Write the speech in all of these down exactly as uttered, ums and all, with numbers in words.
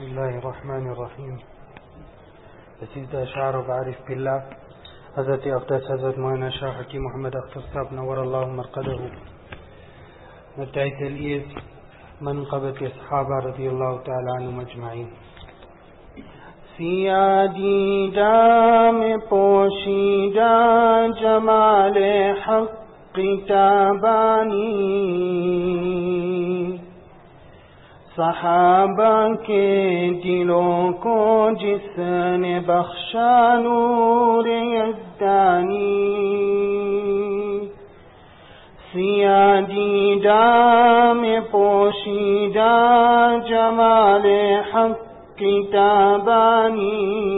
بسم الله الرحمن الرحیم. رسیدہ اشعار و بعرف باللہ حضرت اقدس حضرت مولانا شاہ حکیم محمد اختر صاحب نور اللہ مرقدہ متعید الایز منقبت اصحابہ رضی اللہ تعالی عنہم اجمعین. سیادیدہ میں پوشیدہ جمال حق تابانی، صحابہ کے دلوں کو جس نے بخشا نور یزدانی. سیادیدہ میں پوشیدہ جمال حق تابانی،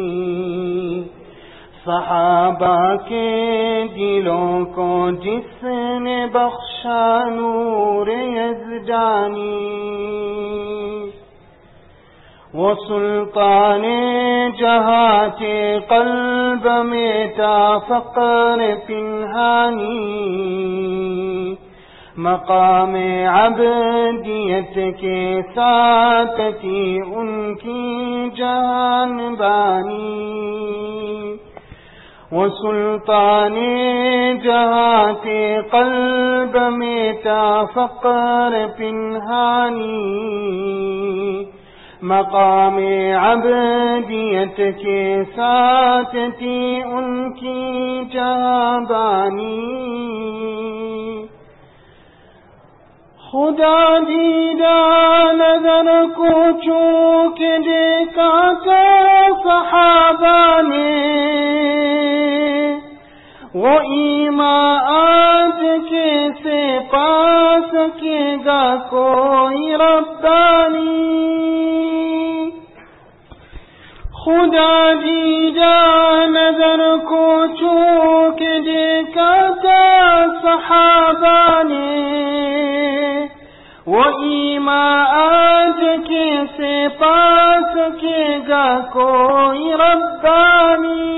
صحابہ کے دلوں کو جس نے بخشا نور یزدانی. وہ سلطان جہاں کے قلب میں تا فقر پنہانی، مقام عبدیت کے ساتھ تھی ان کی جان بانی. وہ سلطان جہاں کے قلب میں تا فقر پنہانی، مقام عبدیت کے ساتھ تھی ان کی جہاں بانی. خدا دیدہ نظر کو چوک دیکھا کر صحابہ نے، وہ ایمان آج کیسے پا سکے گا کوئی ربانی. خدا دیدہ نظر کو چوک دیکھا کر صحابہ نے، وہ ایمان آج کیسے پا سکے گا کوئی ربانی.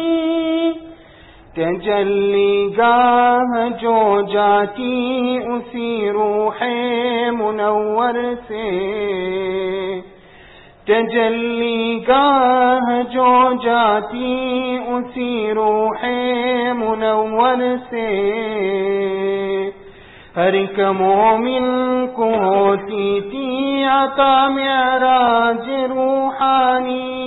تجلی گاہ جو جاتی اسی روح منور سے، تجلی گاہ جو جاتی اسی روح منور سے، ہر ایک مومن کو ہوتی تھی عطا معراج روحانی.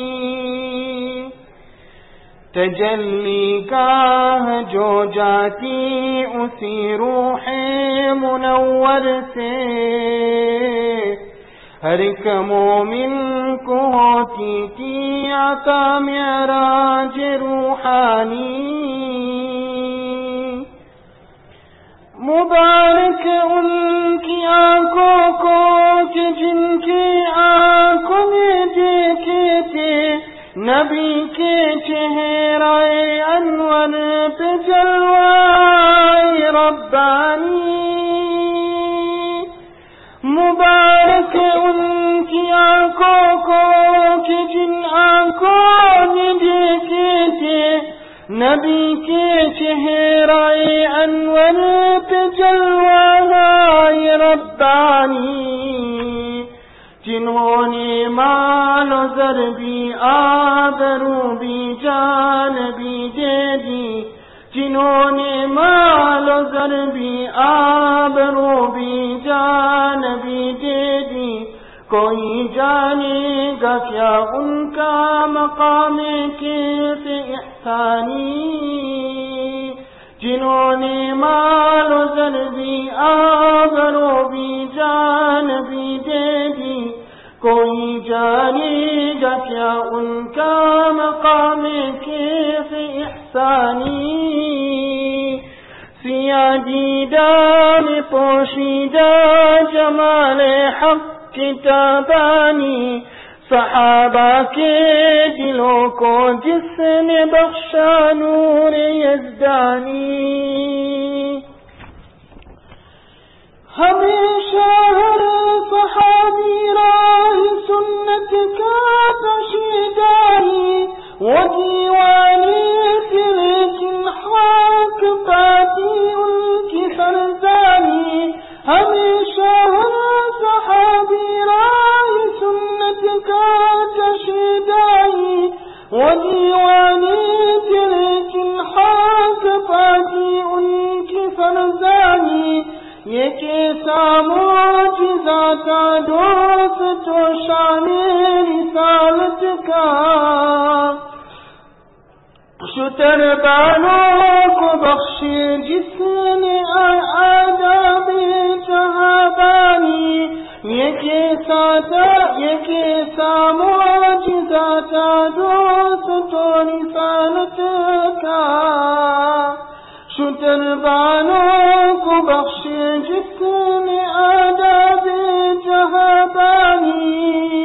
تجلی گاہ جو جاتی اسی روح منور سے، ہر ایک مومن کو ہوتی تھی عطا معراج روحانی. مبارک ان کی آنکھوں کو کہ جن کی آنکھوں میں دیکھے تھے نبی کے چہرے انور پہ جلوہ ربانی. مبارک ان کی آنکھوں کو کہ جن آنکھوں نے دیکھے تھے نبی کے چہرے انور پہ جلوہ ربانی. جنہوں نے مال و زر بھی آبرو بھی جان بھی دے دی، جنہوں نے مال و زر بھی آبرو بھی جان بھی دے دی، کوئی جانے گا کیا ان کا مقام کیف احسانی. جنہوں نے مال و زر بھی آبرو بھی جان بھی دے دی، کوئی جانے گا کیا ان کا مقام کیف احسانی. سیادیدہ میں پوشیدہ جمال حق تابانی، صحابہ کے دلوں کو جس نے بخشا نور یزدانی. ہمیشہ ہر صحابی راہ سنت کا پشیداری، وہ دیوانے تھے لیکن خاک پاتی ان کی سرزانی. ہمیشہ ہر صحابی راہ سنت کا ودیوانی تیرے چنحاک پاتی ان کی فرزانی، یہ کیسا معجزہ تھا دوست و شان رسالت کا، شتر بانوں کو بخشے جس نے آداب جہابانی، یہ کیسا تھا یہ کیسا معجزہ تھا دوست و رسالت کا، شتر بانوں کو بخشے جس نے آداب جہابانی،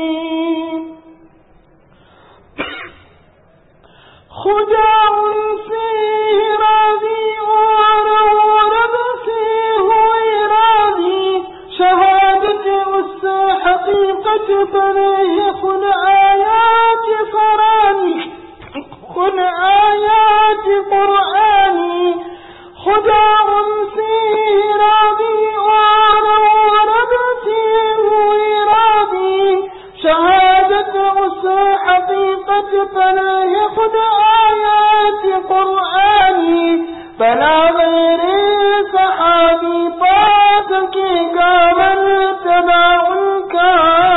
خدا ان سے راضی اور رب سے ہوئے راضی، شہادت اس حقیقت پر یہ خود آیات فرانی، خود آیات قرآنی، خدا ان سے راضی اور رب سے ہوئے راضی، شہادت اس حقیقت پر یہ خود آیات قرآنی، بلا غیر صحابی پا سکے گا مرتبہ ان کا،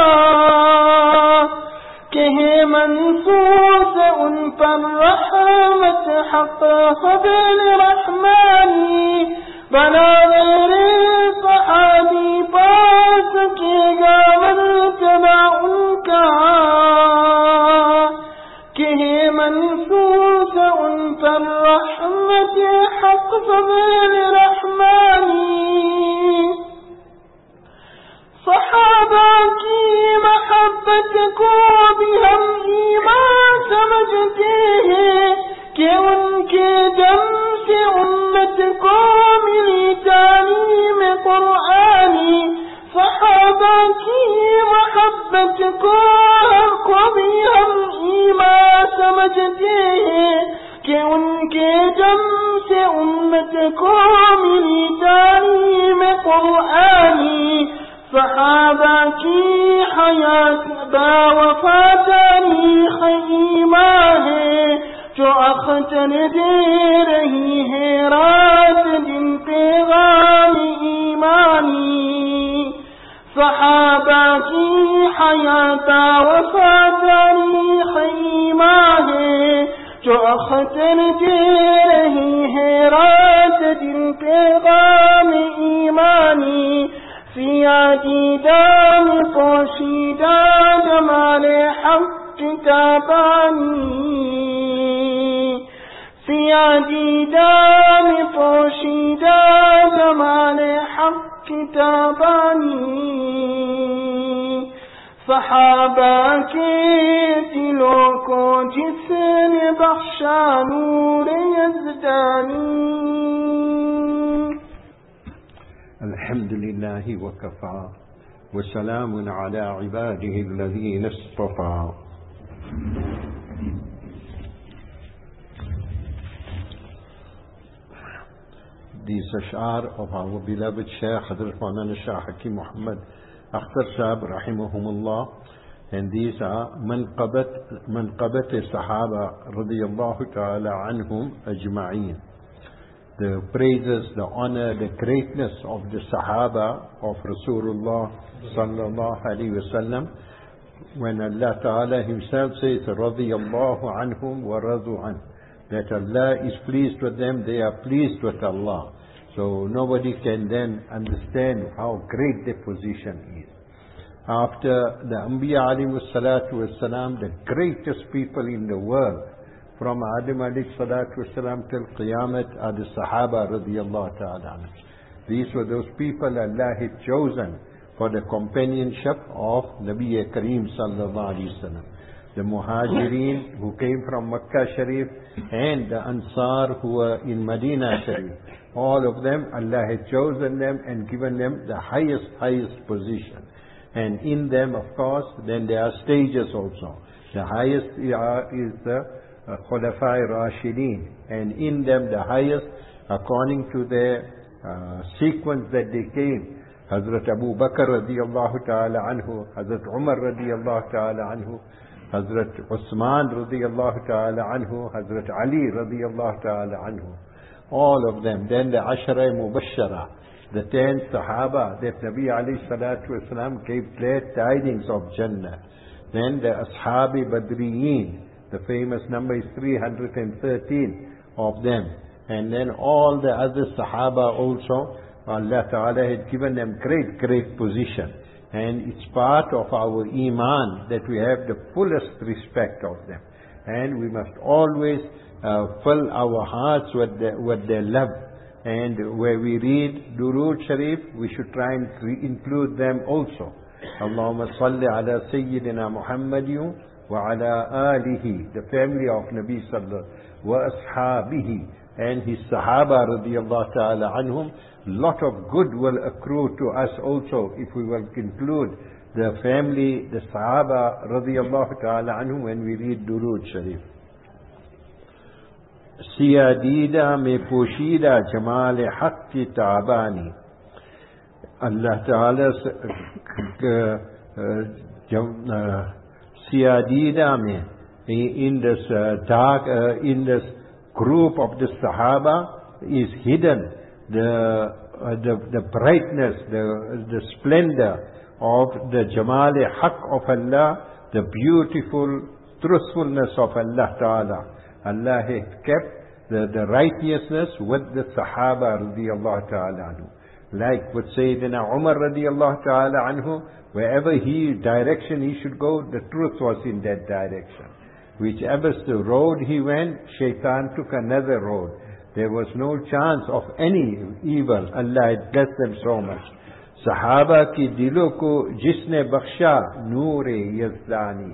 کہ ہے منصوص ان پر رحمت حق فضل رحمانی، بلا غیر صحابی پا سکے گا مرتبہ ان کا، کہ ہے منصوص ان پر رحمت حق فضل رحمانی، صحابہ کی محبت کو بھی ہم ایمان سمجھتے ہیں، کہ ان کے دم سے امت کو ملی تعلیم قرآنی، صحابہ کی محبت کو بھی ہم ایمان سمجھتے ہیں، کہ ان کے دم سے امت کو ملی تعلیم قرآنی، صحابہ کی حیات با وفا تاریخ ایمان ہے، جو اختر دے رہی ہے رات دن پیغام ایمانی، صحابہ کی حیات وفا تاریخ ایمان ہے، جو اختر دے رہی ہے رات دن پیغام ایمانی، سیادی دام پوشیدہ جمال حق تابانی، سیادی دام پوشیدہ جمال حق تابانی، صحابہ کے دلوں کو جس نے بخشا نور یزدانی۔ الحمد لله وكفى وسلام على عباده الذين اصطفى. These ash'ar of our beloved Shaykh Hazrat Maulana Shah Hakim Muhammad Akhtar Sahib rahimahumullah, and these are manqabat manqabat Sahaba radiyallahu ta'ala anhum ajma'een. The praises, the honor, the greatness of the Sahaba of Rasulullah sallallahu alaihi wasallam, when Allah Ta'ala Himself says, radiyallahu anhum wa radu an, that Allah is pleased with them, they are pleased with Allah. So nobody can then understand how great their position is. After the Anbiya alayhi salatu wassalam, the greatest people in the world, from Adam alayhi salatu wasalam till Qiyamah, are the Sahaba radiyallahu ta'ala. These were those people Allah had chosen for the companionship of Nabi Kareem sallallahu alayhi wasallam. The Muhajirin who came from Makkah Sharif and the Ansar who were in Medina Sharif. All of them, Allah had chosen them and given them the highest, highest position. And in them, of course, then there are stages also. The highest is the Uh, Khulafai Rashideen, and in them the highest, according to their uh, sequence that they came, Hazrat Abu Bakr radiyallahu ta'ala anhu, Hazrat Umar radiyallahu ta'ala anhu, Hazrat Usman radiyallahu ta'ala anhu, Hazrat Ali radiyallahu ta'ala anhu. All of them. Then the Ashara Mubashara, the ten Sahaba that Nabi alayhi salatu wasalam gave glad tidings of Jannah. Then the Ashabi Badriyin, the famous number is three hundred thirteen of them. And then all the other Sahaba also, Allah Ta'ala had given them great, great position. And it's part of our Iman that we have the fullest respect of them. And we must always uh, fill our hearts with, the, with their love. And where we read Durood Sharif, we should try and re- include them also. Allahumma salli ala Sayyidina Muhammadin wa ala alihi, the family of Nabi Sallallahu wa ashabihi, and his Sahaba radiyallahu ta'ala anhum. Lot of good will accrue to us also if we will include the family, the Sahaba radiyallahu ta'ala anhum when we read Durood Sharif. Siyadida me poshida jamal haq ki ta'bani. Allah Ta'ala Siyadida me, in this uh, dark, uh, in this group of the Sahaba is hidden the uh, the, the brightness, the the splendor of the Jamal Haq of Allah, the beautiful truthfulness of Allah Ta'ala. Allah has kept the, the righteousness with the Sahaba radiyallahu ta'ala anhu. Like with Sayyidina Umar radiyallahu ta'ala anhu, wherever he direction he should go, the truth was in that direction. Whichever the road he went, Shaitan took another road. There was no chance of any evil. Allah had blessed them so much. Sahaba ki dilo ko jisne baksha noor-e yazdani.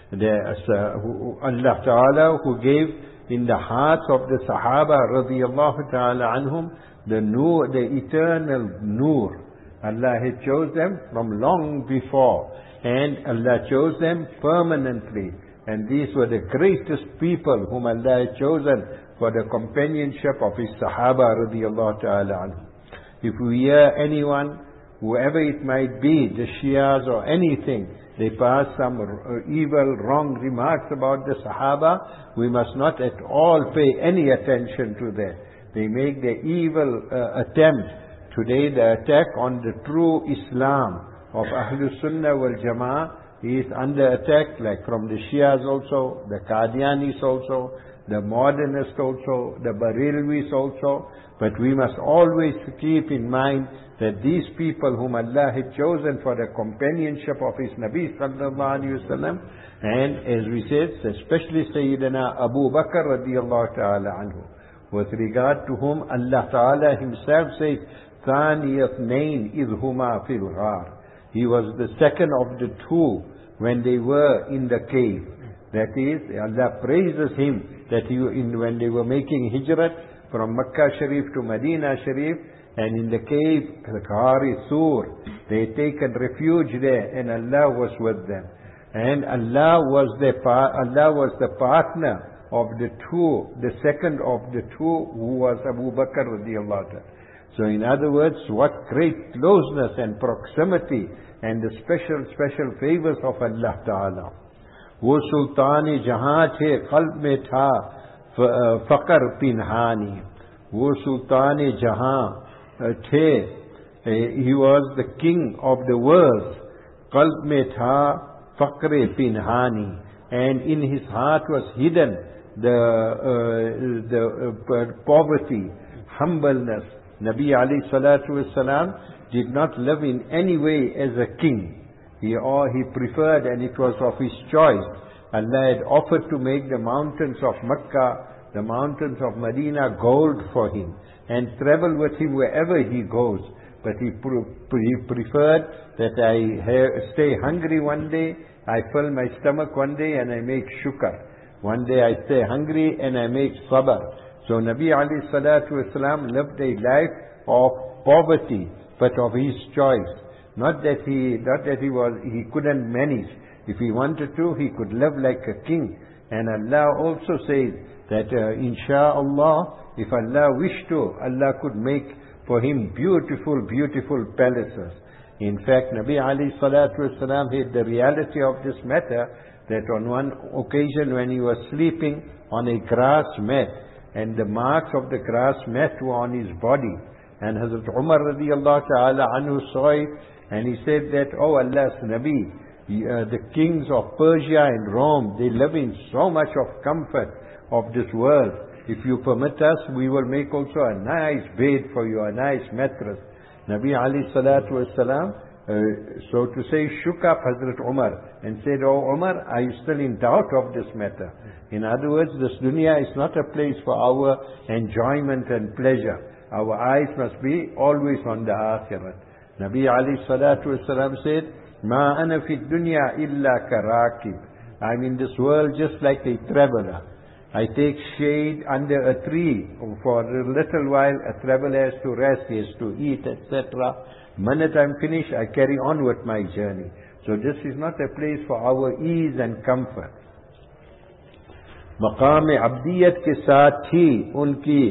Allah Ta'ala who gave in the hearts of the Sahaba radiyallahu ta'ala anhum the noor, the eternal noor. Allah had chose them from long before, and Allah chose them permanently. And these were the greatest people whom Allah had chosen for the companionship of His Sahaba radiyallahu ta'ala anhum. If we hear anyone, whoever it might be, the Shias or anything, they pass some evil, wrong remarks about the Sahaba, we must not at all pay any attention to that. They make the evil uh, attempt. Today the attack on the true Islam of Ahlus Sunnah wal Jama'ah is under attack, like from the Shias also, the Qadianis also, the modernists also, the Barilwis also. But we must always keep in mind that these people whom Allah had chosen for the companionship of His Nabi Sallallahu Alaihi Wasallam, and as we said, especially Sayyidina Abu Bakr radiyallahu ta'ala anhu, with regard to whom Allah Ta'ala Himself says, ثَانِيَ اثْنَيْنِ إِذْ هُمَا فِي الْغَارِ. He was the second of the two when they were in the cave. That is, Allah praises him that he, in, when they were making hijrat from Makkah Sharif to Medina Sharif, and in the cave, the Ghari Sur, they had taken refuge there, and Allah was with them. And Allah was the Allah was the partner of the two, the second of the two, who was Abu Bakr radiyallahu ta'ala. So in other words, what great closeness and proximity and the special, special favors of Allah Ta'ala. Wo Sultan-e Jahan the qalb mein tha faqr pinhani. Wo Sultan-e Jahan the, he was the king of the world. Qalb mein tha faqr pinhani. And in his heart was hidden the, uh, the uh, poverty, humbleness. Nabi alayhi salatu wasalam did not live in any way as a king. He, or he preferred, and it was of his choice. Allah had offered to make the mountains of Makkah, the mountains of Medina gold for him, and travel with him wherever he goes. But he, pre- he preferred that I ha- stay hungry one day, I fill my stomach one day, and I make shukr. One day I stay hungry and I make sabr. So Nabi alayhi salatu wasalam lived a life of poverty, but of his choice. Not that he, not that he was, he couldn't manage. If he wanted to, he could live like a king. And Allah also says that uh, insha'Allah, if Allah wished to, Allah could make for him beautiful, beautiful palaces. In fact, Nabi alayhi salatu wasalam had the reality of this matter, that on one occasion when he was sleeping on a grass mat, and the marks of the grass mat were on his body, and Hazrat Umar radiallahu ta'ala anhu saw it, and he said that, oh Allah's Nabi, uh, the kings of Persia and Rome, they live in so much of comfort of this world. If you permit us, we will make also a nice bed for you, a nice mattress. Nabi alayhi salatu wasalam, uh, so to say, shook up Hazrat Umar and said, oh Umar, are you still in doubt of this matter? In other words, this dunya is not a place for our enjoyment and pleasure. Our eyes must be always on the akhirat. Nabi alayhi salatu wasalam said, Ma ana fi dunya illa karakib. I'm in this world just like a traveler. I take shade under a tree for a little while. A traveler has to rest, he has to eat, et cetera. Minute I'm finished, I carry on with my journey. So this is not a place for our ease and comfort. मकाम अब्दियत के साथ ही उनकी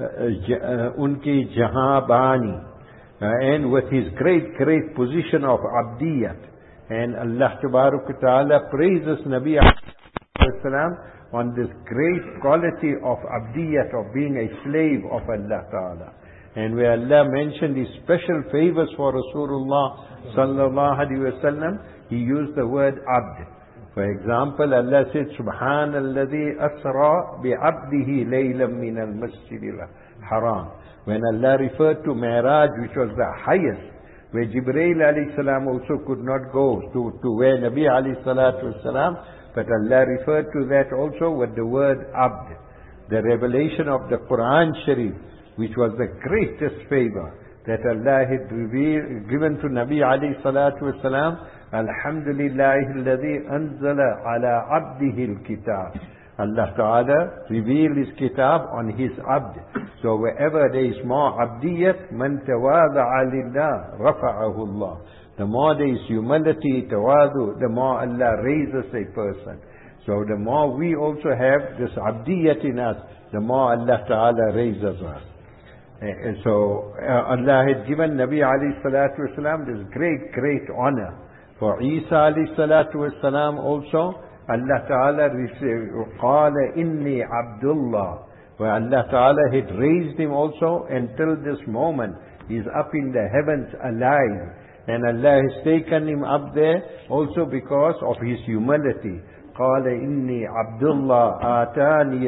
उनकी जहांबानी, and with his great great position of abdiyat, and Allah Tabaraka Ta'ala praises Nabi alayhi salam on this great quality of abdiyat, of being a slave of Allah Ta'ala. And where Allah mentioned his special favors for Rasulullah sallallahu alaihi wasallam, he used the word abd. For example, Allah said, Subhanalladhi asra bi'abdihi laylam min al-masjid al-haram. When Allah referred to Mi'raj, which was the highest, where Jibreel alayhi salam also could not go to, to where Nabi alayhi salatu wasalam, but Allah referred to that also with the word abd. The revelation of the Quran Sharif, which was the greatest favor that Allah had revealed, given to Nabi alayhi salatu wasalam, Alhamdulillahi alladhi anzala ala abdihi al-kitab. Allah Ta'ala revealed his kitab on his abd. So wherever there is more abdiyat, man tawada'a lillah, rafa'ahu Allah. The more there is humility, tawadu, the more Allah raises a person. So the more we also have this abdiyat in us, the more Allah Ta'ala raises us. And so uh, Allah had given Nabi alayhi salatu wasalam this great, great honor. For Isa alayhi salatu wasalam also, Allah Ta'ala received, قَالَ إِنِّي عَبْدُ اللَّهِ, where Allah Ta'ala had raised him also until this moment. He is up in the heavens alive. And Allah has taken him up there also because of his humility. قَالَ إِنِّي عَبْدُ اللَّهِ آتَانِيَ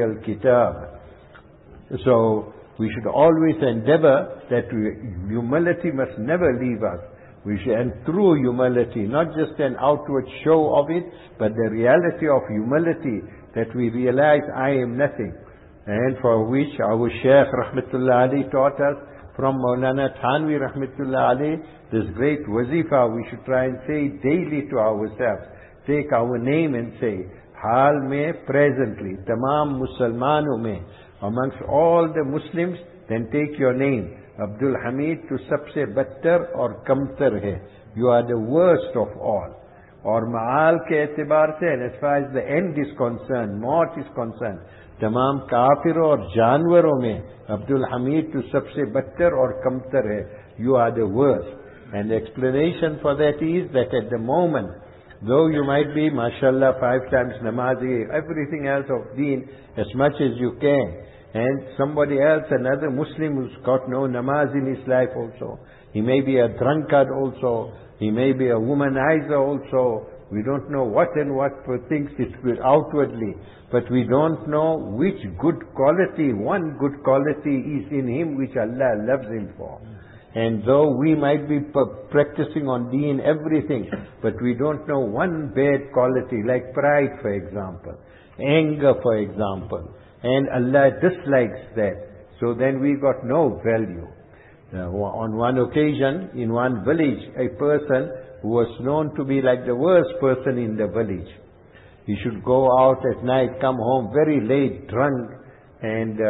الْكِتَابِ. So we should always endeavor that we, humility must never leave us. We should, and through humility, not just an outward show of it, but the reality of humility, that we realize I am nothing. And for which our Shaykh Rahmatullah Ali taught us from Maulana Thanvi Rahmatullah Ali, this great wazifa we should try and say daily to ourselves. Take our name and say, Hal mein presently, tamam Musalmanu mein, amongst all the Muslims, then take your name. Abdul Hamid to sabse battar or kamtar hai. You are the worst of all. Or ma'al ke etibar se, and as far as the end is concerned, maut is concerned, tamam kafiro or janwaro mein, Abdul Hamid to sabse battar or kamtar hai. You are the worst. And the explanation for that is that at the moment, though you might be, mashallah, five times namazi, everything else of deen, as much as you can, and somebody else, another Muslim who's got no namaz in his life also, he may be a drunkard also, he may be a womanizer also, we don't know what and what things it will outwardly, but we don't know which good quality, one good quality is in him which Allah loves him for. And though we might be practicing on deen everything, but we don't know one bad quality, like pride for example, anger for example, and Allah dislikes that. So then we got no value. Uh, on one occasion, in one village, a person who was known to be like the worst person in the village. He should go out at night, come home very late, drunk, and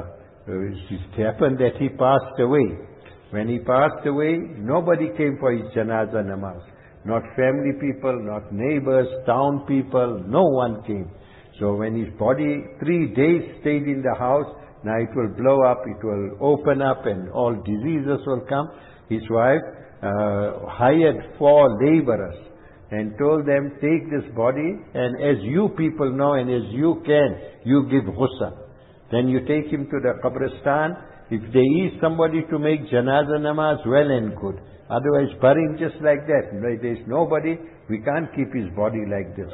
uh, it happened that he passed away. When he passed away, nobody came for his janaza namaz. Not family people, not neighbors, town people, no one came. So when his body three days stayed in the house, now it will blow up, it will open up and all diseases will come. His wife uh, hired four laborers and told them, take this body, and as you people know and as you can, you give ghusl. Then you take him to the qabristan. If there is somebody to make janazah namaz, well and good. Otherwise, bury him just like that. There is nobody, we can't keep his body like this.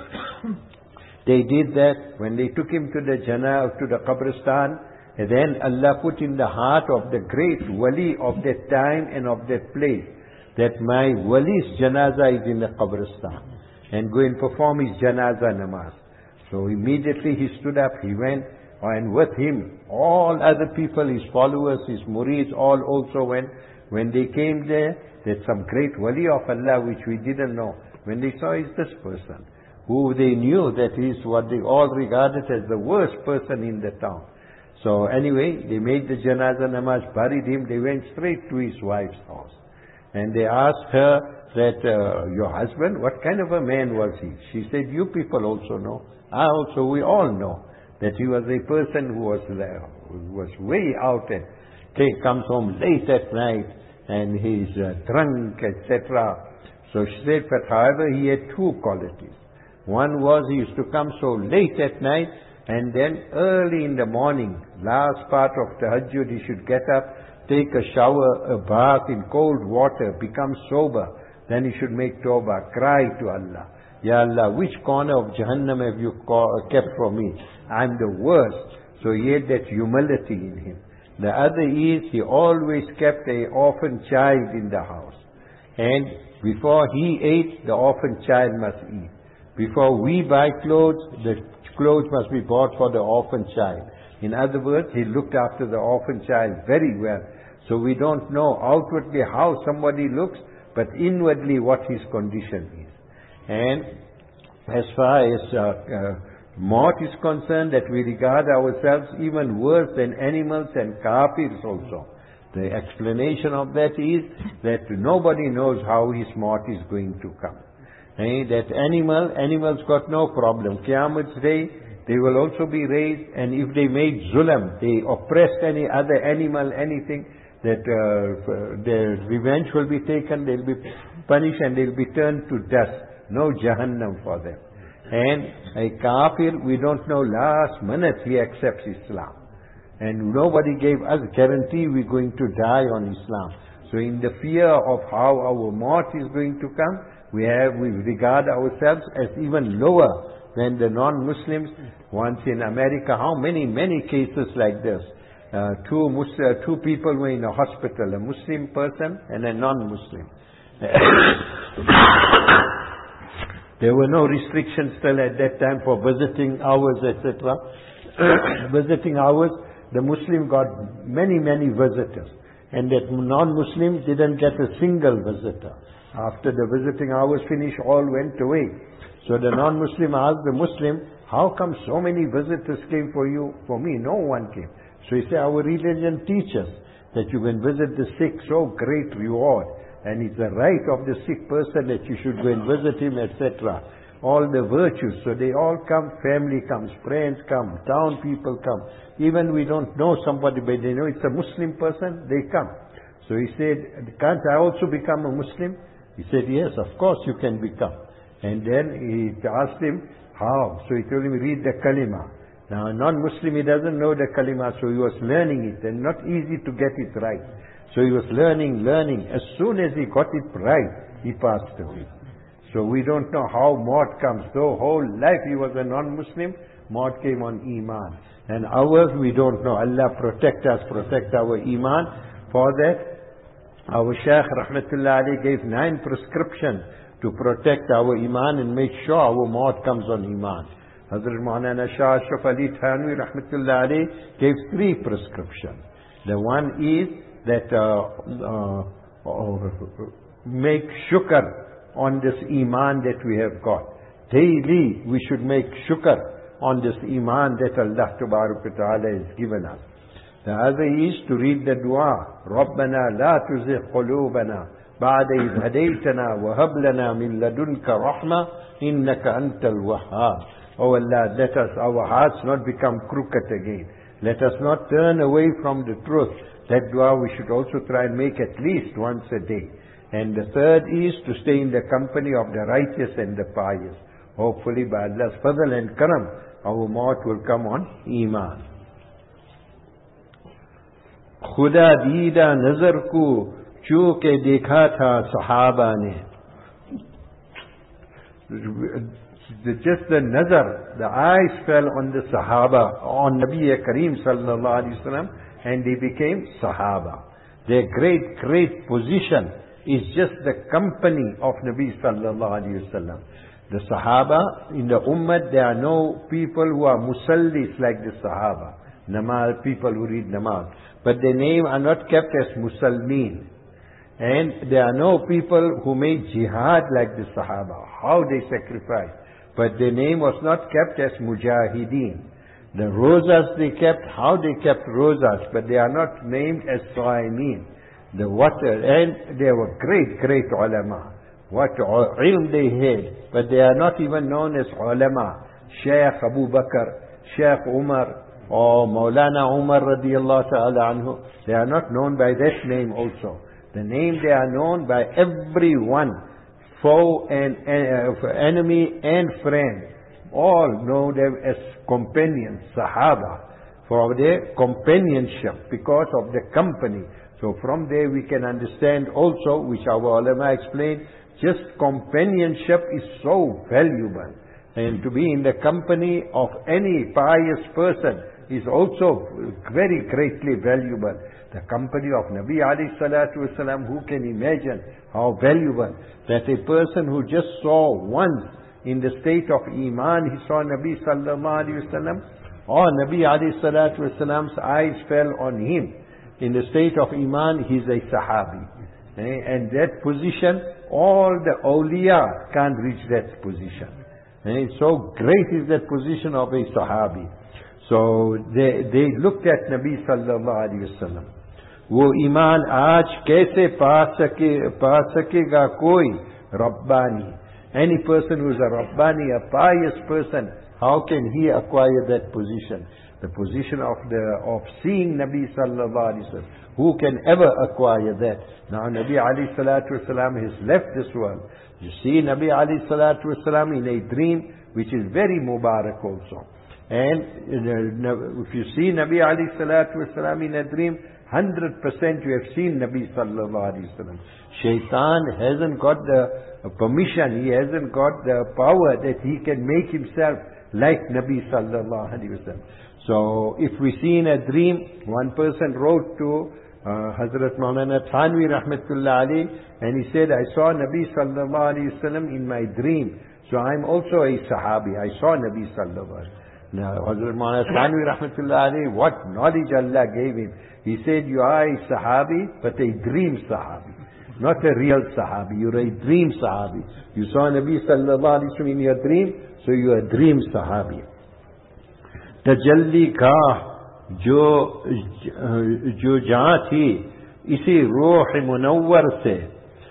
They did that. When they took him to the janazah, to the qabristan, and then Allah put in the heart of the great wali of that time and of that place, that my wali's janazah is in the qabristan, and go and perform his janazah namaz. So immediately he stood up, he went, and with him, all other people, his followers, his murids, all also went. When they came there, there's some great wali of Allah which we didn't know. When they saw, is this person, who they knew that is what they all regarded as the worst person in the town. So anyway, they made the janazah namaz, buried him, they went straight to his wife's house. And they asked her that, uh, your husband, what kind of a man was he? She said, you people also know. I also, we all know that he was a person who was there, who was way out and take, comes home late at night and he's uh, drunk, et cetera. So she said, but however, he had two qualities. One was he used to come so late at night, and then early in the morning, last part of Tahajjud, he should get up, take a shower, a bath in cold water, become sober. Then he should make tawbah, cry to Allah. Ya Allah, which corner of Jahannam have you kept for me? I'm the worst. So he had that humility in him. The other is, he always kept an orphan child in the house. And before he ate, the orphan child must eat. Before we buy clothes, the clothes must be bought for the orphan child. In other words, he looked after the orphan child very well. So we don't know outwardly how somebody looks, but inwardly what his condition is. And as far as uh, uh, Maut is concerned, that we regard ourselves even worse than animals and kafirs also. The explanation of that is that nobody knows how his maut is going to come. And that animal, animals got no problem. Qiyamah's day, they will also be raised, and if they made zulam, they oppressed any other animal, anything, that uh, their revenge will be taken, they'll be punished and they'll be turned to dust. No Jahannam for them. And a kafir, we don't know, last minute he accepts Islam. And nobody gave us guarantee we're going to die on Islam. So in the fear of how our maut is going to come, we have, we regard ourselves as even lower than the non-Muslims. Once in America, how many, many cases like this. Uh, two, Mus- uh, two people were in a hospital, a Muslim person and a non-Muslim. There were no restrictions still at that time for visiting hours, et cetera. Visiting hours, the Muslim got many, many visitors. And that non-Muslim didn't get a single visitor. After the visiting hours finished, all went away. So the non-Muslim asked the Muslim, how come so many visitors came for you? For me, no one came. So he said, our religion teaches that you can visit the sick, so great reward. And it's the right of the sick person that you should go and visit him, et cetera. All the virtues. So they all come, family comes, friends come, town people come. Even we don't know somebody, but they know it's a Muslim person, they come. So he said, can't I also become a Muslim? He said, yes, of course you can become. And then he asked him, how? So he told him, read the kalima. Now a non-Muslim, he doesn't know the kalima, so he was learning it, and not easy to get it right. So he was learning, learning. As soon as he got it right, he passed away. So we don't know how maut comes. Though whole life he was a non-Muslim, maut came on Iman. And ours, we don't know. Allah protect us, protect our Iman. For that, our Shaykh Rahmatullah Ali gave nine prescriptions to protect our Iman and make sure our maut comes on Iman. Hazrat Maulana Shah Ashraf Ali Thanwi Rahmatullah Ali gave three prescriptions. The one is that uh, uh, make shukr on this Iman that we have got. Daily we should make shukr on this Iman that Allah Ta'ala has given us. The other is to read the dua, رَبَّنَا لَا تُزِغْ قُلُوبَنَا بَعْدَ إِذْ هَدَيْتَنَا وَهَبْ لَنَا مِن لَدُنْكَ رَحْمَةً إِنَّكَ أَنْتَ الْوَهَّابُ. Oh Allah, let us, our hearts not become crooked again. Let us not turn away from the truth. That dua we should also try and make at least once a day. And the third is to stay in the company of the righteous and the pious. Hopefully by Allah's fadl and karam, our maut will come on Iman. खुदा दीदा नजर को चूके देखा था सहाबा ने. Just the nazar, the eyes fell on the Sahaba, on Nabi Kareem sallallahu alaihi wasallam, and they became Sahaba. Their great, great position is just the company of Nabi sallallahu alaihi wasallam. The Sahaba, in the Ummah, there are no people who are musallis like the Sahaba. Namaz, people who read namaz. But their name are not kept as Musalmeen. And there are no people who made jihad like the Sahaba. How they sacrificed. But their name was not kept as Mujahideen. The rosas they kept, how they kept rosas, but they are not named as Sa'imeen. The water, and they were great, great ulama. What ilm they had, but they are not even known as ulama. Shaykh Abu Bakr, Shaykh Umar, or Maulana Umar radiallahu ta'ala anhu, they are not known by that name also. The name they are known by everyone, foe and uh, enemy and friend, all know them as companions, Sahaba, for their companionship, because of the company. So from there we can understand also, which our ulama explained, just companionship is so valuable. And to be in the company of any pious person is also very greatly valuable. The company of Nabi alayhi salatu wasalam, who can imagine how valuable that a person who just saw once in the state of Iman, he saw Nabi sallallahu alayhi wasallam, or Nabi alayhi salatu wasalam's eyes fell on him. In the state of Iman, he's a Sahabi. And that position, all the awliya can't reach that position. And so great is that position of a Sahabi. So they, they looked at Nabi sallallahu alayhi wasallam. वो ईमान आज कैसे पा सके पा सकेगा कोई Rabbani. Any person who is a Rabbani, a pious person, how can he acquire that position? The position of the of seeing Nabi sallallahu alaihi wasallam. Who can ever acquire that? Now Nabi alayhi salatu wasalam has left this world. You see Nabi alayhi salatu wasalam in a dream, which is very mubarak also. And if you see Nabi alayhi salatu wasalam in a dream, one hundred percent you have seen Nabi sallallahu alaihi wasallam. Shaitan hasn't got the permission, he hasn't got the power that he can make himself like Nabi sallallahu alaihi wasallam. So if we see in a dream, one person wrote to uh, Hazrat Maulana Thanvi rahmatullah alayhi, and he said, I saw Nabi sallallahu alaihi wasallam in my dream. So I'm also a Sahabi. I saw Nabi sallallahu alaihi wasallam. Now Hazrat Maulana Thanvi rahmatullah alayhi, what knowledge Allah gave him. He said, you are a Sahabi, but a dream Sahabi. Not a real Sahabi. You're a dream Sahabi. You saw Nabi sallallahu alaihi wasallam in your dream, so you're a dream Sahabi. Tajalli ka jo jo jaan thi isi ruh munawwar se,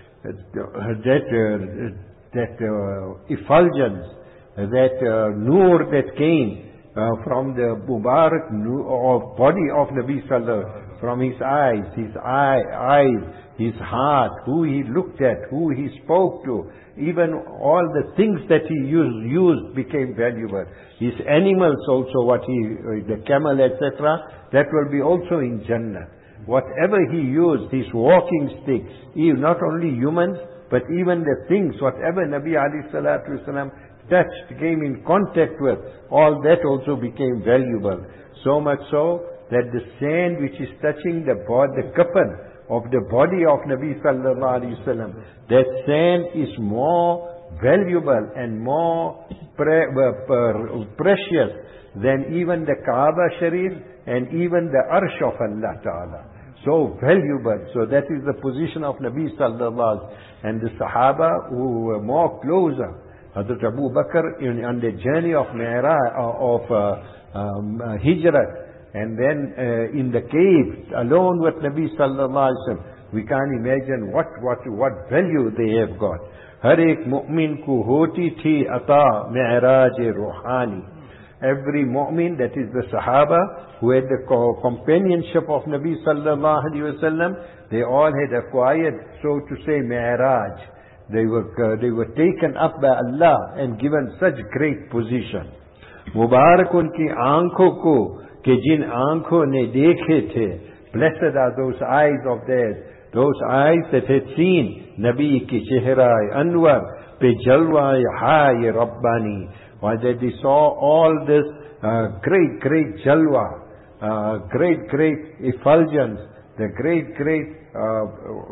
that uh, that uh, effulgence, that uh, nur that came uh, from the Mubarak or body of Nabi sallallahu, from his eyes, his eye, eyes, his heart, who he looked at, who he spoke to, even all the things that he used, used became valuable. His animals also, what he, the camel, et cetera, that will be also in Jannah. Whatever he used, his walking stick, he, not only humans, but even the things, whatever Nabi alayhi salatu wasalam touched, came in contact with, all that also became valuable. So much so that the sand which is touching the body, the kafan of the body of Nabi sallallahu alaihi wasallam, that sand is more valuable and more pre uh, precious than even the Kaaba Sharif and even the Arsh of Allah Ta'ala. So valuable. So that is the position of Nabi sallallahu alaihi wasallam. And the Sahaba who were more closer, Hazrat Abu Bakr in, on the journey of Mi'raj, of uh, um, uh, Hijrat, and then uh, in the cave alone with Nabi sallallahu alaihi wasallam, we can't imagine what what what value they have got. Har ek mu'min ko hoti thi ata mi'raj ruhani. every mu'min, that is the Sahaba, who had the co- companionship of Nabi sallallahu alayhi wa sallam, they all had acquired, so to say, Mi'raj. They were, uh, they were taken up by Allah and given such great position. Mubarak unki aankhon ko, ke jin aankhon ne dekhe the. Blessed are those eyes of theirs, those eyes that had seen Nabi ki chehra Anwar, pe jalwa hai Rabbani. While that they saw all this uh, great, great jalwa, uh, great, great effulgence, the great, great uh,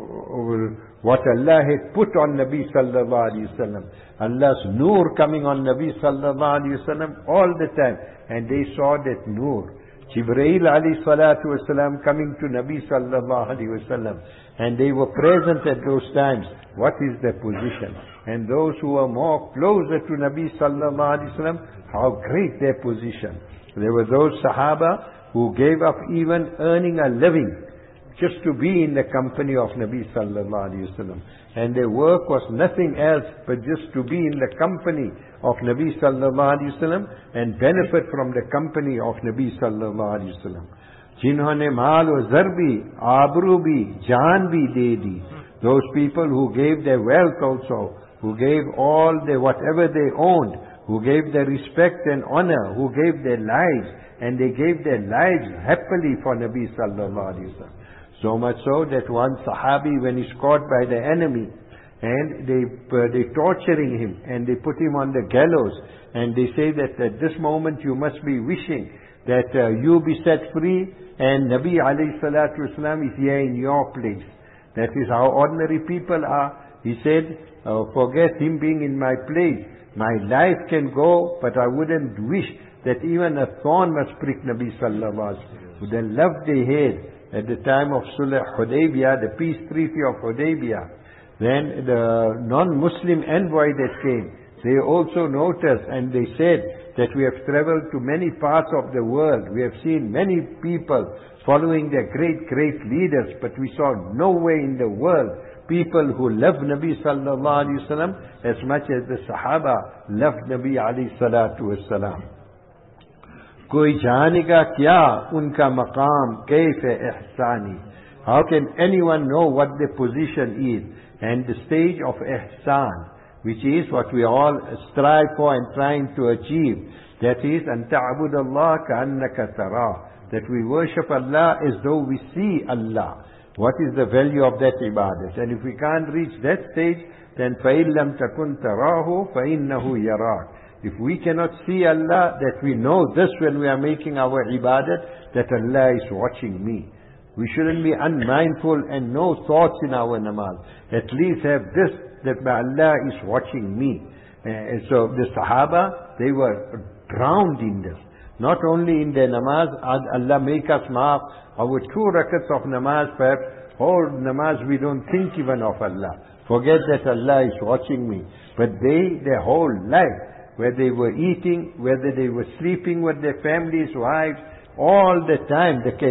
what Allah had put on Nabi sallallahu alaihi wasallam, Allah's nur coming on Nabi sallallahu alaihi wasallam all the time, and they saw that nur. Jibreel alayhi salatu wasalam coming to Nabi sallallahu alaihi wasallam, and they were present at those times. What is their position? And those who are more closer to Nabi sallallahu alaihi wasallam, how great their position. There were those Sahaba who gave up even earning a living just to be in the company of Nabi sallallahu alaihi wasallam, and their work was nothing else but just to be in the company of Nabi sallallahu alaihi wasallam and benefit from the company of Nabi sallallahu alaihi wasallam. Jinhone maal o zar bhi, abru bhi, jaan bhi de di. Those people who gave their wealth also, who gave all their whatever they owned, who gave their respect and honor, who gave their lives, and they gave their lives happily for Nabi sallallahu alaihi wasallam. So much so that one Sahabi, when he's caught by the enemy, and they uh, they torturing him, and they put him on the gallows, and they say that at this moment you must be wishing that uh, you be set free, and Nabi alayhi salatu wasalam is here in your place. That is how ordinary people are. He said, uh, forget him being in my place. My life can go, but I wouldn't wish that even a thorn must prick Nabi sallallahu alaihi wasallam. The love they had at the time of Sulh Hudaybiyah, the peace treaty of Hudaybiyah. Then the non-Muslim envoy that came, they also noticed and they said that we have traveled to many parts of the world. We have seen many people following their great, great leaders, but we saw nowhere in the world people who love Nabi sallallahu alaihi wasallam as much as the Sahaba loved Nabi alayhi salatu wasalam. Koi janega kya unka maqam kayfa ihsani. How can anyone know what their position is and the stage of ihsan, which is what we all strive for and trying to achieve? That is, an ta'bud Allah ka'annaka tarah, that we worship Allah as though we see Allah. What is the value of that ibadat? And if we can't reach that stage, then فَإِن لَمْ تَكُنْ تَرَاهُ فَإِنَّهُ يَرَاكَ. If we cannot see Allah, that we know this when we are making our ibadat, that Allah is watching me. We shouldn't be unmindful and no thoughts in our namaz. At least have this, that Allah is watching me. And so the Sahaba, they were drowned in this. Not only in their namaz, Allah make us maaf, our two rakats of namaz, perhaps whole namaz we don't think even of Allah. Forget that Allah is watching me. But they, their whole life, whether they were eating, whether they were sleeping with their families, wives, all the time, the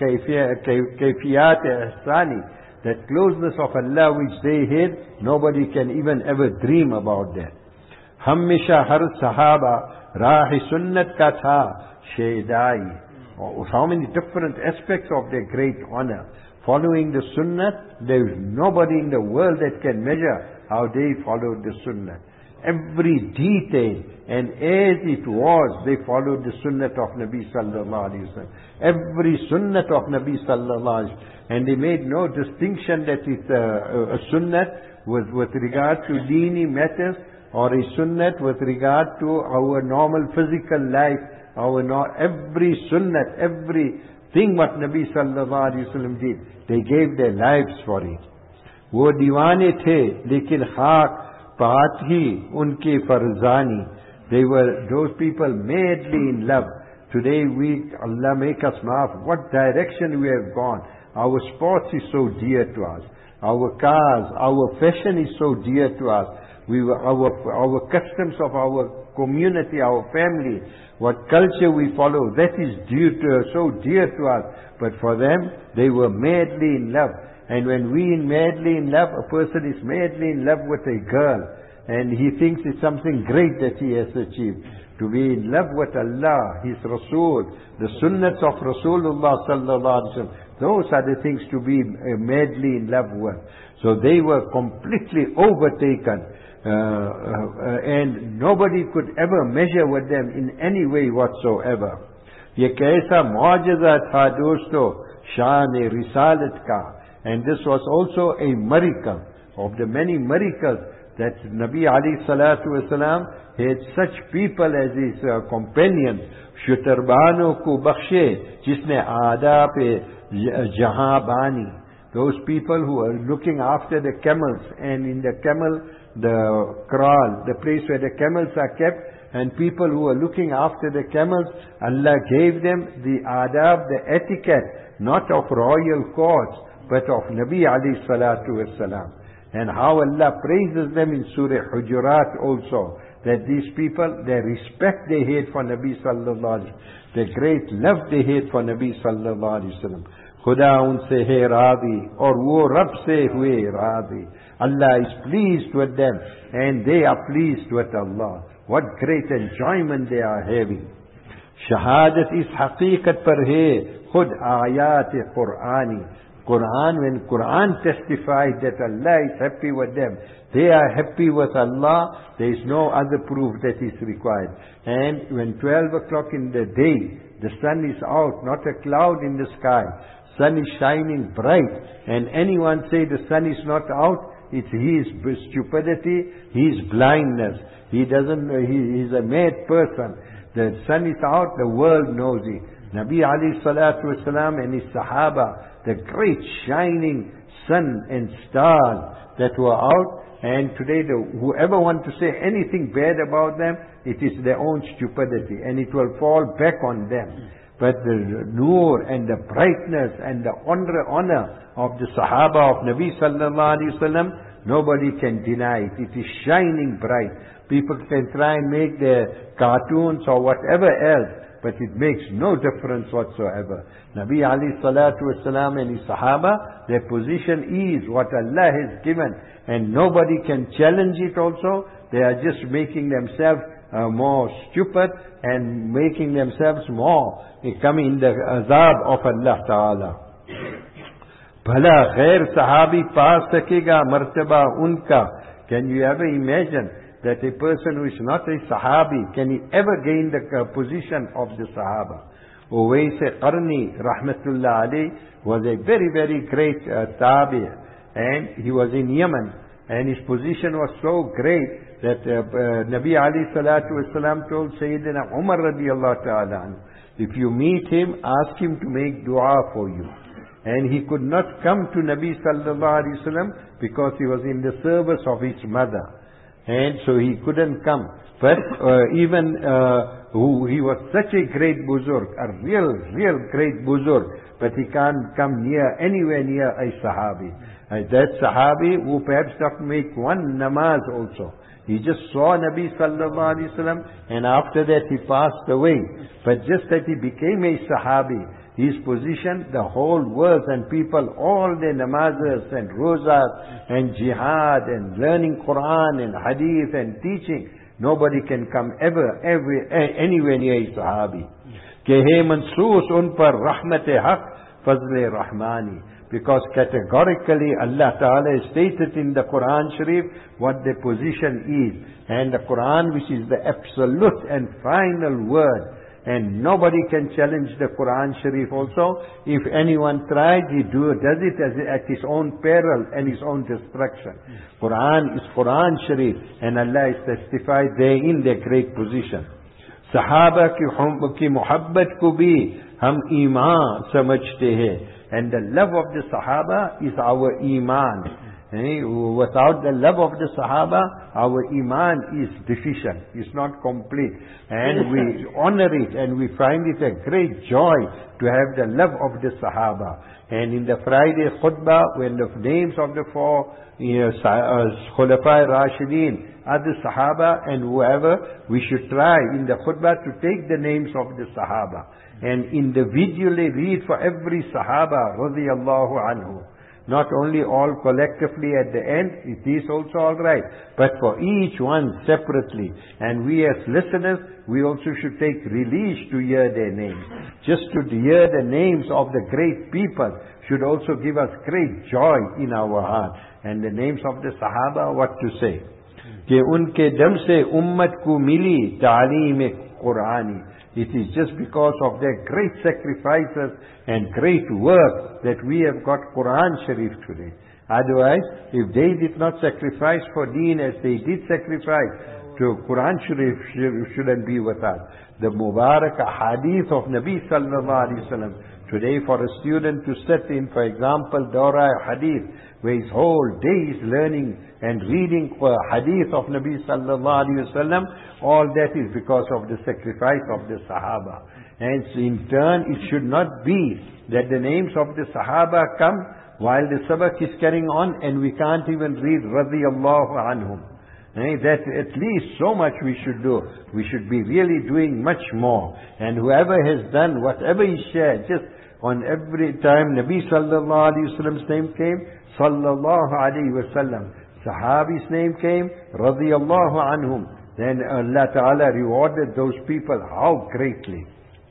kayfiyat ihsani, that closeness of Allah which they had, nobody can even ever dream about that. Hamisha har sahaba rahi sunnat ka tha shaydai. How many different aspects of their great honor. Following the sunnah, there is nobody in the world that can measure how they followed the sunnah. Every detail, and as it was, they followed the sunnah of Nabi sallallahu alaihi wasallam. Every sunnah of Nabi sallallahu alaihi wasallam. And they made no distinction that it's a, a sunnah with, with regard to deeni matters, or a sunnah with regard to our normal physical life. Our no, every sunnah, every thing what Nabi sallallahu alaihi wasallam did, they gave their lives for it. वो दीवाने थे लेकिन खाक पात ही उनके फरजानी. They were those people madly in love. Today we, Allah make us maaf, what direction we have gone. Our sports is so dear to us. Our cars, our fashion is so dear to us. We were, our, our customs of our community, our family, what culture we follow, that is dear to, so dear to us. But for them, they were madly in love. And when we in madly in love, a person is madly in love with a girl, and he thinks it's something great that he has achieved. To be in love with Allah, His Rasul, the sunnahs of Rasulullah sallallahu alaihi wasallam, those are the things to be uh, madly in love with. So they were completely overtaken, uh, uh, and nobody could ever measure with them in any way whatsoever. ये कैसा मुआजिज़ा था दोस्तों शान रिसालत का, and this was also a miracle of the many miracles that Nabi alayhi salatu wasalam had such people as his uh, companions. Shutarbanon ko bakshe jisne aadab jahan bani, those people who are looking after the camels, and in the camel, the kraal, the place where the camels are kept, and people who are looking after the camels, Allah gave them the adab, the etiquette, not of royal courts, but of Nabi alayhi salatu wasalam. And how Allah praises them in Surah Hujurat also, that these people, the respect they had for Nabi sallallahu alaihi wasallam, the great love they had for Nabi sallallahu alaihi wasallam. Khuda unse hai radhi, aur wo Rab se hue radhi. Allah is pleased with them, and they are pleased with Allah. What great enjoyment they are having. Shahadat is haqiqat par hai, khud ayat Qur'ani. Quran, when Quran testifies that Allah is happy with them, they are happy with Allah, there is no other proof that is required. And when twelve o'clock in the day, the sun is out, not a cloud in the sky, sun is shining bright, and anyone say the sun is not out, it's his stupidity, his blindness. He doesn't, he is a mad person. The sun is out, the world knows it. Nabi alayhi salatu wasalam and his Sahaba, the great shining sun and stars that were out, and today the, whoever wants to say anything bad about them, it is their own stupidity, and it will fall back on them. But the nur and the brightness and the honor, honor of the Sahaba of Nabi sallallahu alaihi wasallam, nobody can deny it. It is shining bright. People can try and make their cartoons or whatever else, but it makes no difference whatsoever. Nabi alayhi salatu wasalam and his Sahaba, their position is what Allah has given, and nobody can challenge it also. They are just making themselves uh, more stupid and making themselves more uh, coming in the azab of Allah Ta'ala. Bhala ghair sahabi pa sakega martaba unka. Can you ever imagine that a person who is not a Sahabi, can he ever gain the uh, position of the Sahaba? Uwais Qarni, rahmatullah alayh, was a very, very great uh, Tabi, and he was in Yemen, and his position was so great that uh, uh, Nabi alayhi salatu wasalam told Sayyidina Umar radiallahu ta'ala, if you meet him, ask him to make dua for you. And he could not come to Nabi sallallahu alayhi wasallam because he was in the service of his mother. And so he couldn't come. But uh, even uh, who he was such a great buzurg, a real, real great buzurg, but he can't come near, anywhere near a Sahabi. Uh, that Sahabi who perhaps not make one namaz also. He just saw Nabi sallallahu alaihi wasallam, and after that he passed away. But just that he became a Sahabi, his position, the whole world and people, all their namazas and rozas and jihad and learning Quran and hadith and teaching, nobody can come ever, ever, anywhere near a Sahabi. Ke hai mansoos un par rahmat haq fazl rahmani. Because categorically Allah Ta'ala has stated in the Quran Sharif what their position is. And the Quran, which is the absolute and final word, and nobody can challenge the Quran Sharif also. If anyone tries, he do, does it as, at his own peril and his own destruction. Quran is Quran Sharif, and Allah is testified therein their great position. Sahaba ki muhabbat ko bhi hum iman samajhte hai. And the love of the Sahaba is our iman. Without the love of the Sahaba, our iman is deficient, is not complete. And we honor it, and we find it a great joy to have the love of the Sahaba. And in the Friday khutbah, when the names of the four you know, Khulafai Rashideen are the Sahaba and whoever, we should try in the khutbah to take the names of the Sahaba and individually read for every Sahaba radiyallahu anhu. not only all collectively at the end, it is also all right, but for each one separately. And we as listeners, we also should take relief to hear their names. Just to hear the names of the great people should also give us great joy in our heart. And the names of the Sahaba, what to say? कि उनके दम से उम्मत को मिली तालीम कुरानी. It is just because of their great sacrifices and great work that we have got Quran Sharif today. Otherwise, if they did not sacrifice for deen as they did sacrifice, to Quran Sharif shouldn't be with us. The Mubarak hadith of Nabi sallallahu alaihi wasallam. Today for a student to sit in, for example, Dawra Hadith, where his whole day is learning and reading hadith of Nabi sallallahu alaihi wasallam, all that is because of the sacrifice of the Sahaba. And in turn, it should not be that the names of the Sahaba come while the sabak is carrying on and we can't even read radiyallahu anhum. Eh, that at least so much we should do. We should be really doing much more. And whoever has done whatever he shared, just on every time Nabi sallallahu alaihi wasallam's name came, sallallahu alaihi wasallam, Sahabi's name came, radiyallahu anhum, then Allah Ta'ala rewarded those people how greatly.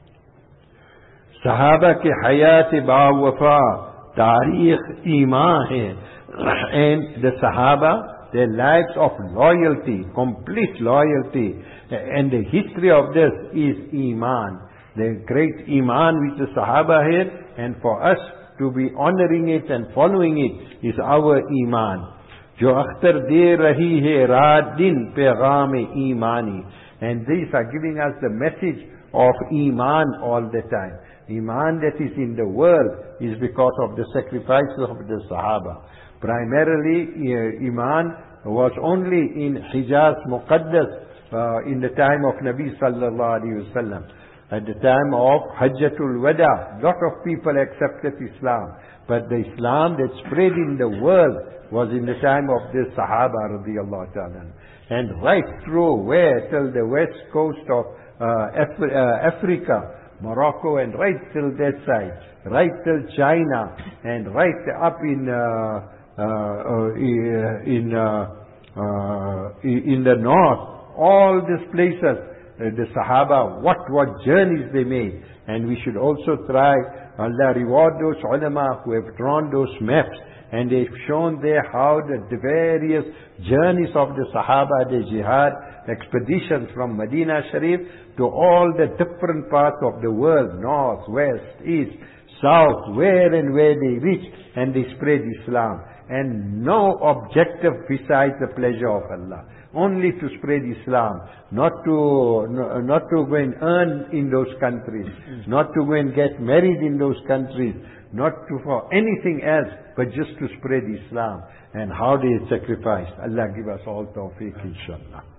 Sahaba ke hayat ba wafa, tarikh iman hai. And the Sahaba, their lives of loyalty, complete loyalty, and the history of this is Iman. The great Iman which the Sahaba had, and for us to be honoring it and following it is our Iman. Jo akhtar de rahi hai raat din pegham imani. And these are giving us the message of Iman all the time. Iman that is in the world is because of the sacrifices of the Sahaba. Primarily, uh, Iman was only in Hijaz Muqaddas uh, in the time of Nabi sallallahu alaihi wasallam. At the time of Hajjatul Wada, lot of people accepted Islam. But the Islam that spread in the world was in the time of the Sahaba radiyallahu ta'ala. And right through where till the west coast of uh, Af uh, Africa, Morocco, and right till that side, right till China, and right up in uh, Uh, uh, in uh, uh, in the north, all these places, uh, the Sahaba, what what journeys they made, and we should also try. Allah reward those ulama who have drawn those maps, and they've shown there how the, the various journeys of the Sahaba, the jihad expeditions from Medina Sharif to all the different parts of the world, north, west, east, south, where and where they reach, and they spread Islam. And no objective besides the pleasure of Allah. Only to spread Islam. Not to, no, not to go and earn in those countries. Not to go and get married in those countries. Not to for anything else, but just to spread Islam. And how they sacrificed. Allah give us all tawfiq, inshallah.